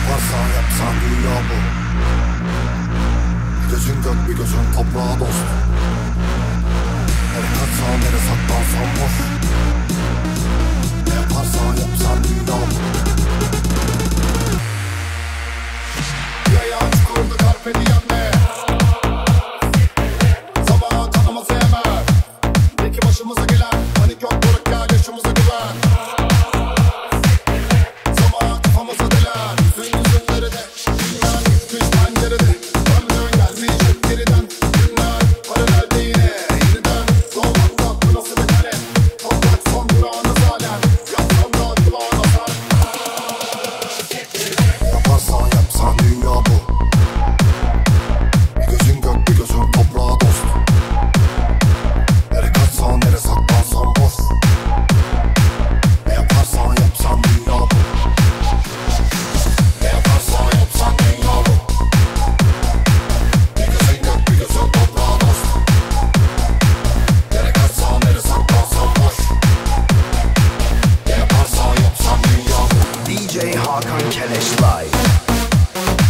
yaparsan yapsan dünya bu. Bir gözün gök bir gözün toprağa dost. Nere kaçsan nere saklansan boş. Ne yaparsan yapsan dünya bu. Bir ayağın çukurda carpe diem ne? Sabah tanıması hemen. Peki başımıza gelen panik yok bırak gel yaşımıza güven. Sabah kafamıza delen yüzün nerede? Dünya gitmiş pencerede. Ömrün gelmeyecek geriden. Günler paralelde yine yeniden. Doğmak tatlı nasıl bir kale? Toprak son durağına zaten. Yapsam da kulağına sar. Yaparsan yapsan dünya bu. Bir gözün gök bir gözün toprağa dost. Nere kaçsan nere saklansan boş. Ne yaparsan yapsan dünya bu. Ne yaparsan yapsan dünya bu. Bir gözün gök bir gözün toprağa dost. Nere kaçsan nere saklansan boş. Ne yaparsan yapsan dünya bu. DJ Hakan Keleş Live.